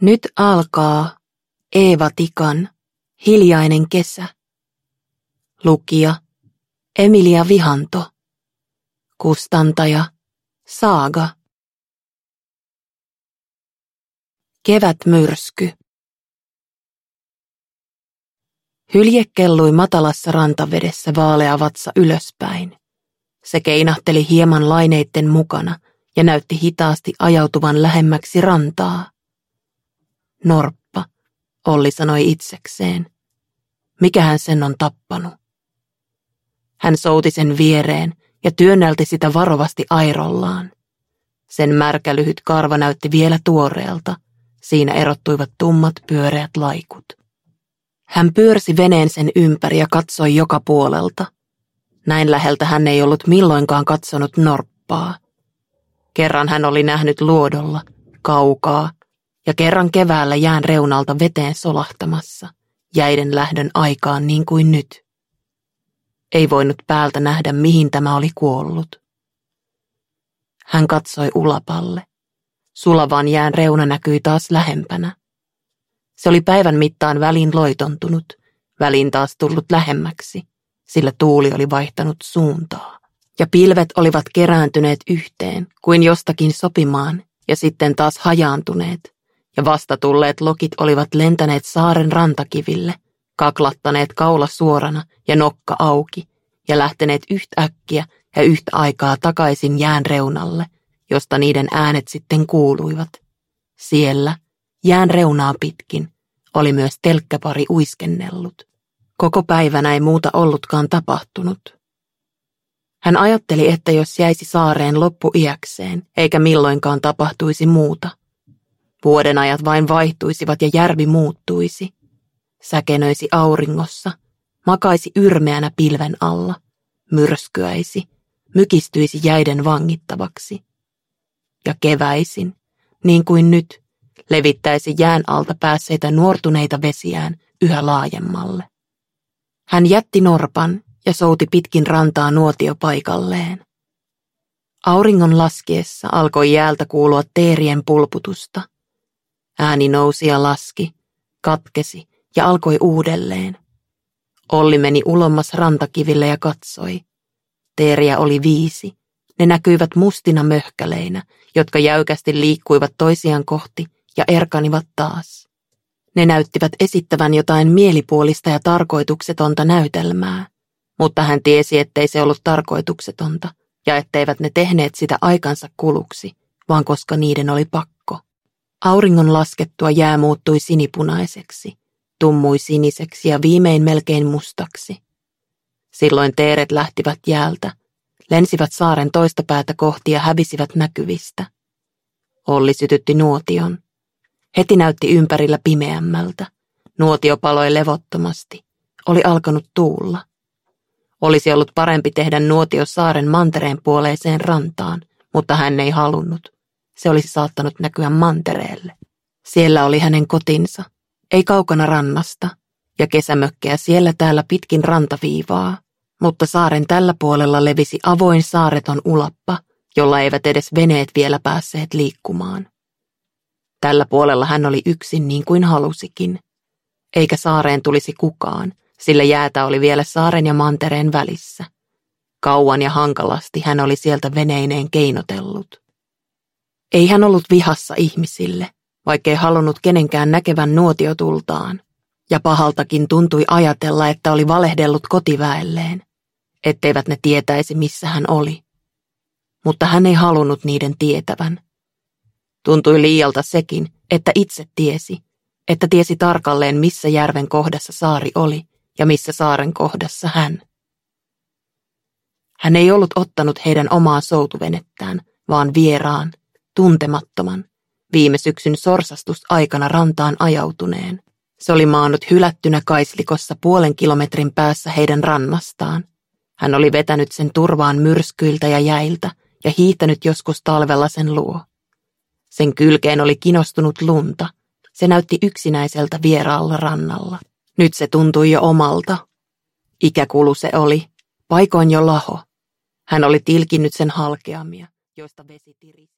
Nyt alkaa Eeva Tikan Hiljainen kesä. Lukija Emilia Vihanto. Kustantaja Saaga. Kevätmyrsky. Hylje kellui matalassa rantavedessä vaalea vatsa ylöspäin. Se keinahteli hieman laineitten mukana ja näytti hitaasti ajautuvan lähemmäksi rantaa. Norppa, Olli sanoi itsekseen. Mikähän sen on tappanut? Hän souti sen viereen ja työnnälti sitä varovasti airollaan. Sen märkälyhyt karva näytti vielä tuoreelta. Siinä erottuivat tummat pyöreät laikut. Hän pyörsi veneen sen ympäri ja katsoi joka puolelta. Näin läheltä hän ei ollut milloinkaan katsonut norppaa. Kerran hän oli nähnyt luodolla, kaukaa, ja kerran keväällä jään reunalta veteen solahtamassa, jäiden lähdön aikaan niin kuin nyt. Ei voinut päältä nähdä, mihin tämä oli kuollut. Hän katsoi ulapalle. Sulavan jään reuna näkyi taas lähempänä. Se oli päivän mittaan väliin loitontunut, väliin taas tullut lähemmäksi, sillä tuuli oli vaihtanut suuntaa. Ja pilvet olivat kerääntyneet yhteen, kuin jostakin sopimaan, ja sitten taas hajaantuneet, ja vastatulleet lokit olivat lentäneet saaren rantakiville, kaklattaneet kaula suorana ja nokka auki, ja lähteneet yhtäkkiä ja yhtä aikaa takaisin jään reunalle, josta niiden äänet sitten kuuluivat. Siellä, jään reunaa pitkin, oli myös telkkäpari uiskennellut. Koko päivänä ei muuta ollutkaan tapahtunut. Hän ajatteli, että jos jäisi saareen loppuiäkseen, eikä milloinkaan tapahtuisi muuta. Vuodenajat vain vaihtuisivat ja järvi muuttuisi. Säkenöisi auringossa, makaisi yrmeänä pilven alla, myrskyäisi, mykistyisi jäiden vangittavaksi. Ja keväisin, niin kuin nyt, levittäisi jään alta päässeitä nuortuneita vesiään yhä laajemmalle. Hän jätti norpan ja souti pitkin rantaa nuotiopaikalleen. Auringon laskiessa alkoi jäältä kuulua teerien pulputusta. Ääni nousi ja laski, katkesi ja alkoi uudelleen. Olli meni ulommas rantakiville ja katsoi. Teeriä oli 5. Ne näkyivät mustina möhkäleinä, jotka jäykästi liikkuivat toisiaan kohti ja erkanivat taas. Ne näyttivät esittävän jotain mielipuolista ja tarkoituksetonta näytelmää, mutta hän tiesi, ettei se ollut tarkoituksetonta ja etteivät ne tehneet sitä aikansa kuluksi, vaan koska niiden oli pakko. Auringon laskettua jää muuttui sinipunaiseksi, tummui siniseksi ja viimein melkein mustaksi. Silloin teeret lähtivät jäältä, lensivät saaren toista päätä kohti ja hävisivät näkyvistä. Olli sytytti nuotion. Heti näytti ympärillä pimeämmältä. Nuotio paloi levottomasti. Oli alkanut tuulla. Olisi ollut parempi tehdä nuotio saaren mantereen puoleiseen rantaan, mutta hän ei halunnut. Se olisi saattanut näkyä mantereelle. Siellä oli hänen kotinsa, ei kaukana rannasta, ja kesämökkejä siellä täällä pitkin rantaviivaa, mutta saaren tällä puolella levisi avoin saareton ulappa, jolla eivät edes veneet vielä päässeet liikkumaan. Tällä puolella hän oli yksin niin kuin halusikin. Eikä saareen tulisi kukaan, sillä jäätä oli vielä saaren ja mantereen välissä. Kauan ja hankalasti hän oli sieltä veneineen keinotellut. Ei hän ollut vihassa ihmisille, vaikkei halunnut kenenkään näkevän nuotiotultaan, ja pahaltakin tuntui ajatella, että oli valehdellut kotiväelleen, etteivät ne tietäisi, missä hän oli. Mutta hän ei halunnut niiden tietävän. Tuntui liialta sekin, että itse tiesi, että tiesi tarkalleen, missä järven kohdassa saari oli ja missä saaren kohdassa hän. Hän ei ollut ottanut heidän omaa soutuvenettään, vaan vieraan, tuntemattoman, viime syksyn sorsastusaikana rantaan ajautuneen. Se oli maannut hylättynä kaislikossa 0,5 kilometrin päässä heidän rannastaan. Hän oli vetänyt sen turvaan myrskyiltä ja jäiltä ja hiihtänyt joskus talvella sen luo. Sen kylkeen oli kinostunut lunta. Se näytti yksinäiseltä vieraalla rannalla. Nyt se tuntui jo omalta. Ikäkulu se oli, paikoin jo laho. Hän oli tilkinnyt sen halkeamia, joista vesi tirisi.